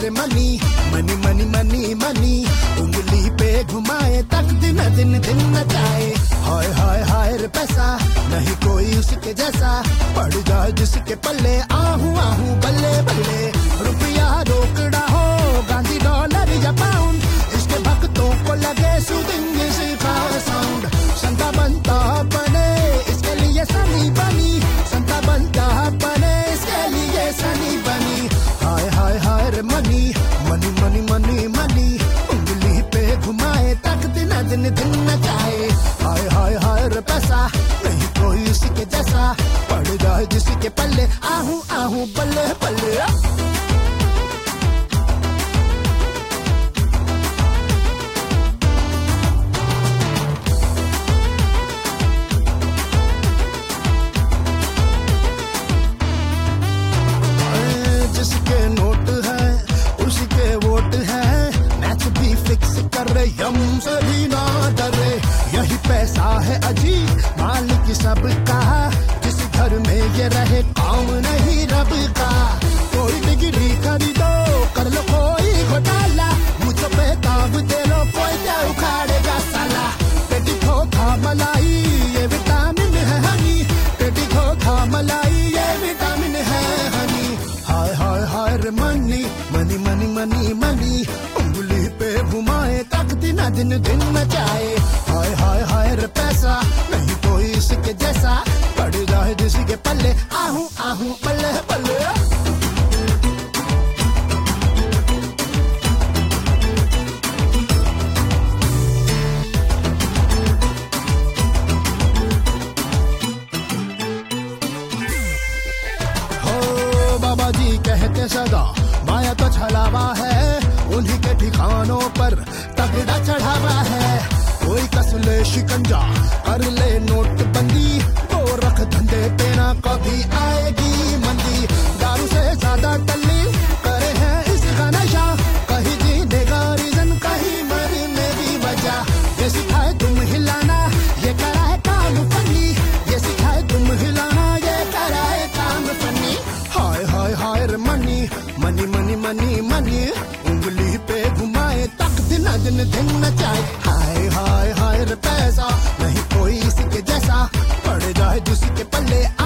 रे money money money money money, उंगली पे घुमाए तक दिन दिन दिन नचाए। हाय हाय हाय रे पैसा, नहीं कोई उसके जैसा, पड़ जाए जिसके पल्ले आहू आहू बल्ले बल्ले। रुपया रोकड़ा हो गांधी डॉलर या पाउंड, इसके भक्तों को लगे सूदिंग का साउंड। संता बनता बने इसके लिए सनी बनी, संता बनता बने इसके लिए सनी बनी। हाय हाय हाय रे money money money money money, उंगली पे घुमाए तक दिन दिन दिन नचाए। हाय हाय हाय रे पैसा, नहीं कोई इसके जैसा, पड़ जाए जिसके पल्ले आहू आहू बल्ले बल्ले। जिसके नोट है उसके वोट है, मैच भी फिक्स कर रहे हम सभी ना डरे। यही पैसा है अजी मालिक सबका, जिस घर में ये रहे काम नहीं रब का। कोई डिग्री खरीदो कर लो कोई घोटाला, मुझे बेताब दे लो कोई क्या उखाड़ेगा साला। पेटी खा मलाई ये विटामिन है हनी, पेटी खा मलाई ये विटामिन है हनी। हाय हाय हाय रे money money money money money, उंगली पे घुमाए तक दिन दिन दिन नचाए। हाय हाय हाय रे पैसा, नहीं कोई इसके जैसा, पड़ जाए जिसके पल्ले आहू आहू बल्ले बल्ले। बाबा जी कहते सदा माया तो छलावा है, उन्हीं के ठिकानों पर तगड़ा चढ़ावा है। कोई कस ले शिकंजा कर ले नोटबंदी, तो रख धंधे पे ना कभी आएगी मंदी। दारू से ज्यादा टल्ली करे हैं इसका नशा, कहीं जीने का रीजन कहीं मरने की वजह। ये सिखाए तुम हिलाना ये कराए काम फनी, ये सिखाए तुम हिलाना ये कराए काम फनी। हाय हाय हाय रे money money money money money, उंगली पे घुमाए तक दिन दिन दिन नचाए। हाय हाय हाय रे पैसा, नहीं कोई इसके जैसा, पड़ जाए जिसके पल्ले